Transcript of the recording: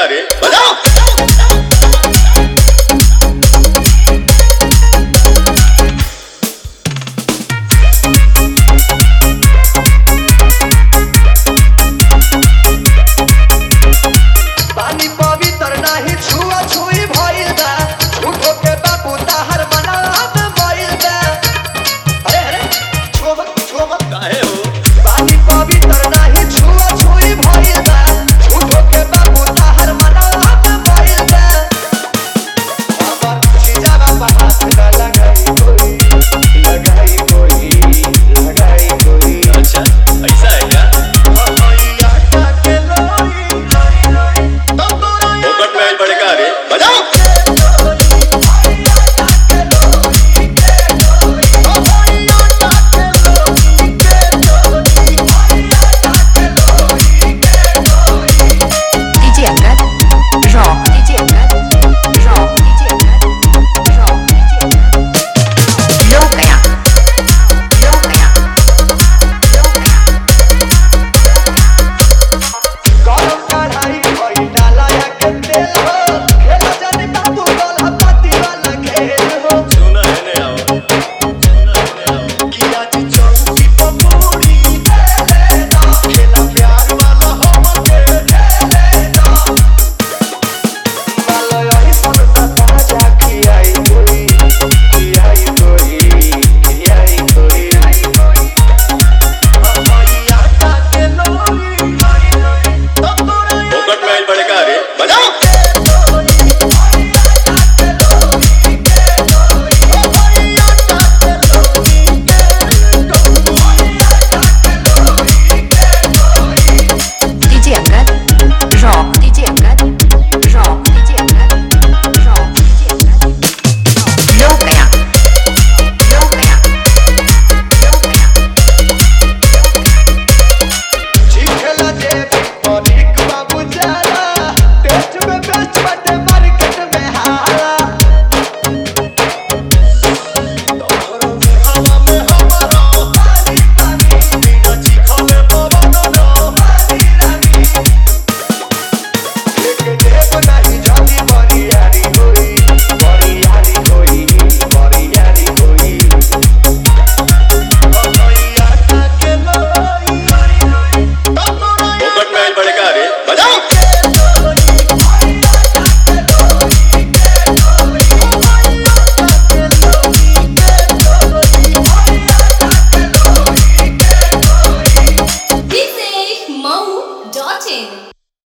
रे बजाओ। पानी पवित्र नाही छुआ छुई भइल बा झूठो के बाबू ताहर बनात भइल बा। अरे अरे छुआ छुआ काहे हो पानी पवित्र नाही छुआ छुई भइल बा झूठो के बाबू ताहर बनात भइल बा। हमर चीजावा पर हाथ न लगाई कोई अच्छा ऐसा है क्या भैया के लोई फोकट में बड़का रे बजाओ। DJ Angkat, Rock, DJ Angkat, Rock, DJ Angkat, Rock, DJ Angkat. Low kaya, low kaya, low kaya. गरम कढ़ाई भई डालाया के तेल हो खेला जाने बाबू गोला पाती वाला खेल हो। सुना है ने आओ सुना है ने आओ किया जी चौकी पपूरी खेले ना खेला प्यार वाला हमके खेले ना। मालया ही सुनता ताजा कियाई कोई भैया के लोई फोकट में बड़का रे बजाओ। DJ Angkat, Rock, DJ Angkat, Rock, DJ Angkat, Rock, DJ Angkat. Low kaya, low kaya, low kaya. चिखला जे मनिक बाबू जाला टेस्ट में बेस्ट बाटे मार्केट में हाला। तोहरो हवा में हमारा पानी पानी बिना चिखले पवन नो पानी रानी। लेके देव नहीं जानी बरियारी होई भैया के लोई फोकट में बड़का रे बजाओ। This is Mau.in